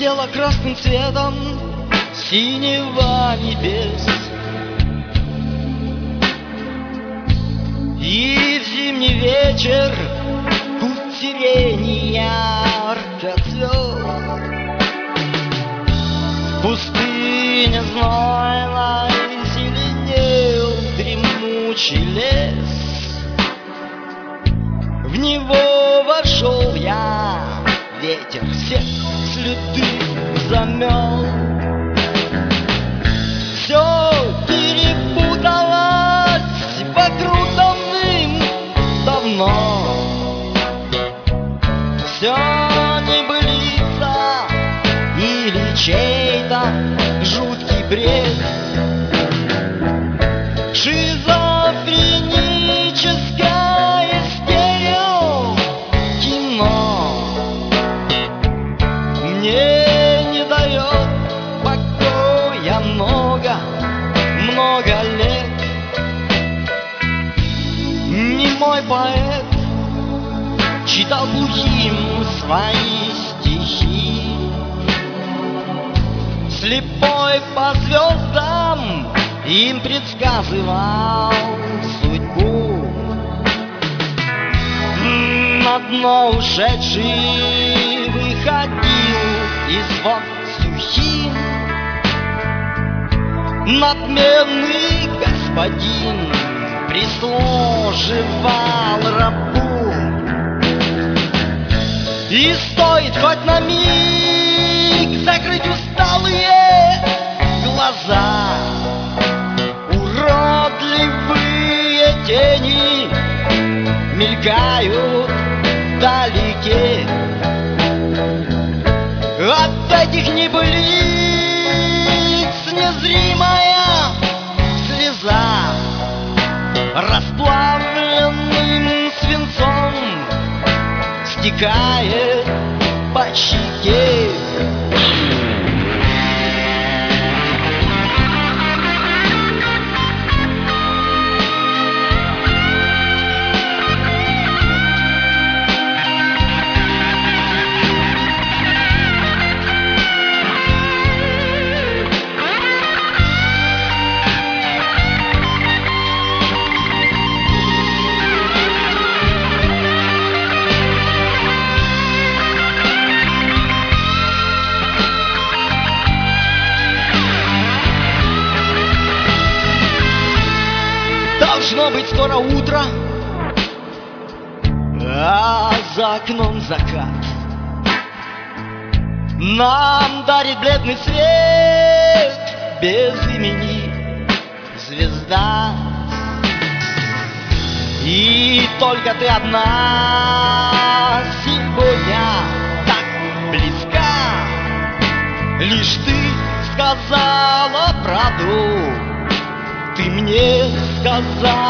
блестела красным цветом синего небес. И в зимний вечер куст сирени ярко цвел. В пустыне знойной зеленел дремучий лес. В него вошел я, ветер все следы замел. Все перепуталось вокруг давным-давно. Все небылица или чей-то жуткий бред. Шизофреническое стереокино мне не дает покоя много лет. Немой поэт читал глухим свои стихи. Слепой по звездам им предсказывал судьбу. На дно ушедший выходил из вод сухим. Надменный господин прислуживал рабу. И стоит хоть на миг закрыть усталые глаза, уродливые тени мелькают вдалеке. От этих небылиц незримая слеза расплавленным свинцом стекает по щеке. Должно быть скоро утро, а за окном закат. Нам дарит бледный свет без имени звезда. И только ты одна сегодня так близка. Лишь ты сказала правду, ты мне сказала